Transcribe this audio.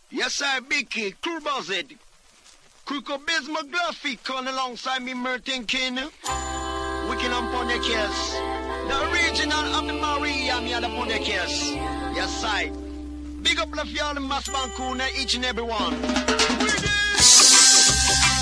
Yes, sir, Bicky, Crew Buzzard. Kuko Biz McGluffy coming alongside me, Merton King. Wicked upon the case. The original Abby Maria, me upon the case. Yes, sir. Big up the y'all in Mass Vancouver, each and every one.